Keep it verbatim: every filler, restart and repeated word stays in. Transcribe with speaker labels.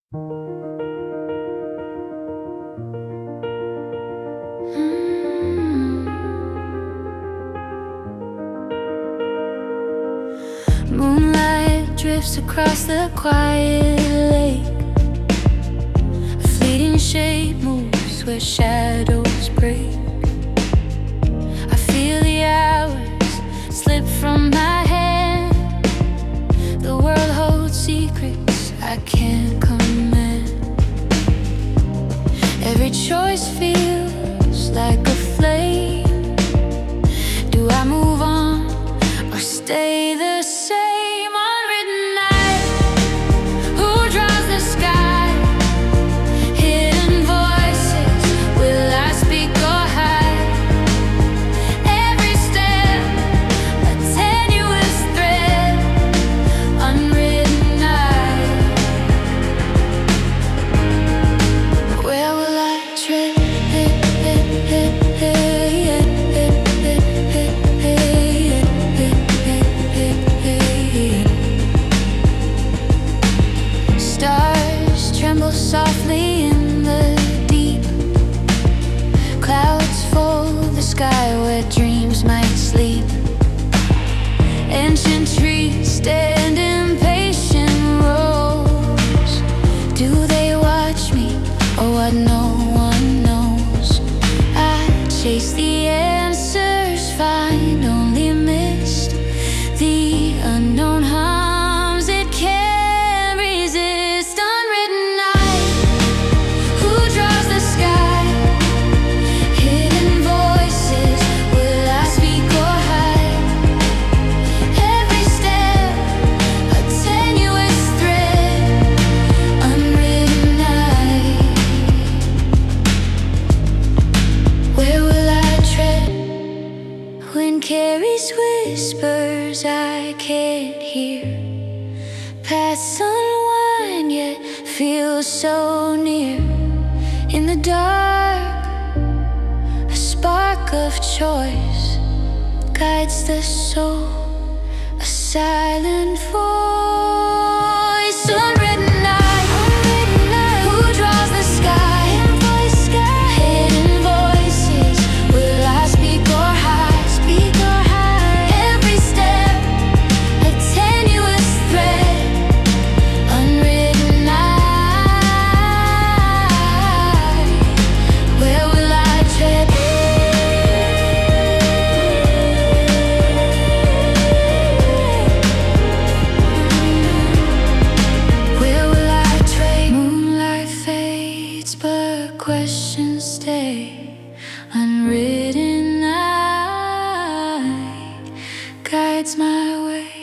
Speaker 1: Moonlight drifts across the quiet lake. A fleeting shape moves where shadows break. I feel the hours slip from my hand. The world holds secrets I can't command. Every choice feels like a flame. Do I move on or stay the same? Unwritten night, who draws the sky? Hidden voices, will I speak or hide? Every step, a tenuous thread. Unwritten night, where will I tread? Softly in the deep, clouds fold the sky where dreams might sleep. Ancient trees stand impatient rows. Do they watch me or what? No one knows. I chase the answers, find only mist. The unknown harms it can't resist. Wind carries whispers I can't hear. Paths unwind yet feel so near. In the dark, a spark of choice guides the soul, a silent voice. Unwritten night, who draws the sky? Hidden voices, will I speak or hide? Questions stay. Unwritten night guides my way.